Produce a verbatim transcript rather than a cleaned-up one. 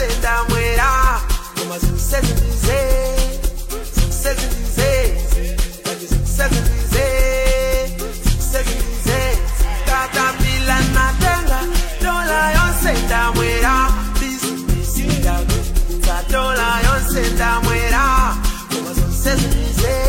yonse ndamwera koma zikusezindize zikusezindize kati zikusezindize zikusezindize katapila natenga dola yonse ndamwera bizinesi yako dola yonse ndamwera koma zikusezindize